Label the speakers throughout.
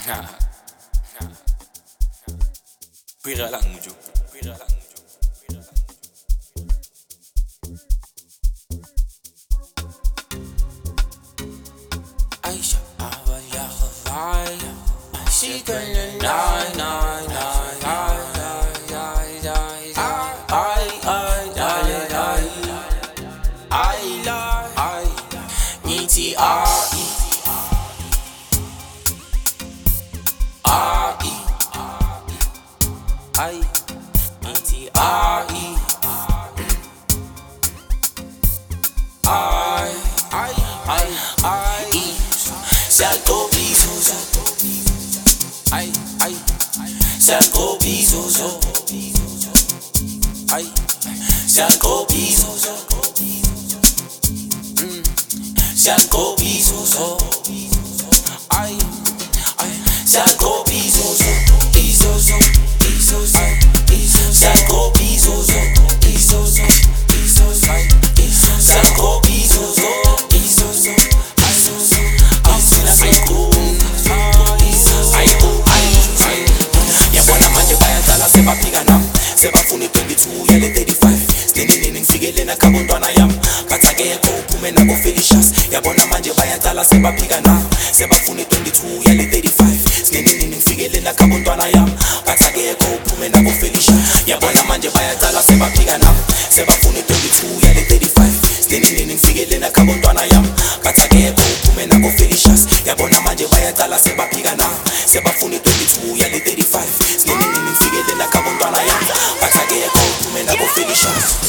Speaker 1: Pira lang mo, Joe. Pira lang mo, Joe. Pira lang mo, Joe. Aisha, ya Havaya. She gonna nine, nine, nine, Salgo bizozo, ay, ay, salgo bizozo, ay, salgo bizozo, salgo bizozo, ay, ay, salgo bizozo, bizozo, bizozo, salgo bizozo, bizozo, bizozo, salgo bizozo, bizozo. Sebafuna 22 yale 35 Sinini ngifikelena kabontwana yami Bathakekho uphume nako Felicious Yabona manje bayantala sebaphikana Sebafuna 22 yale 35 Sinini ngifikelena kabontwana yami Bathakekho uphume nako Felicious Yabona manje bayantala sebaphikana Sebafuna 22 yale 35 Sinini ngifikelena kabontwana yami Bathakekho uphume nako Felicious Yabona manje bayantala sebaphikana Sebafuna 22 yale 35 Sinini ngifikelena kabontwana yami Bathakekho uphume nako Felicious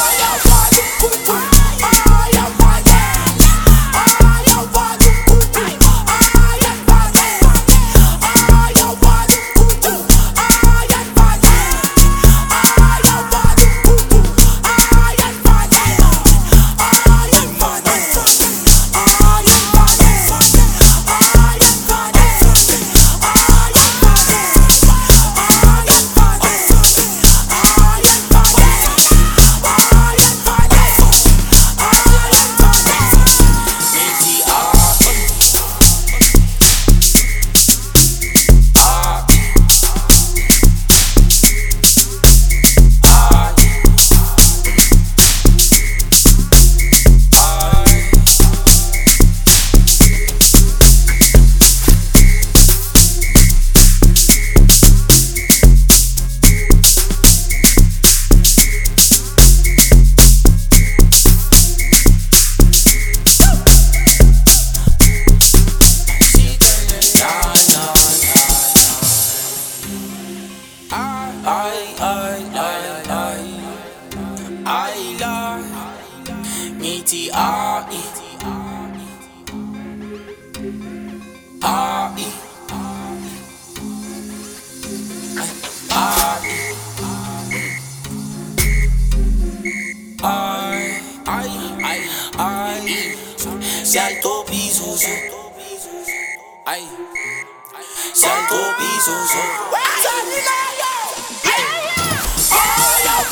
Speaker 1: Salto bizozo, ay, salto bizozo.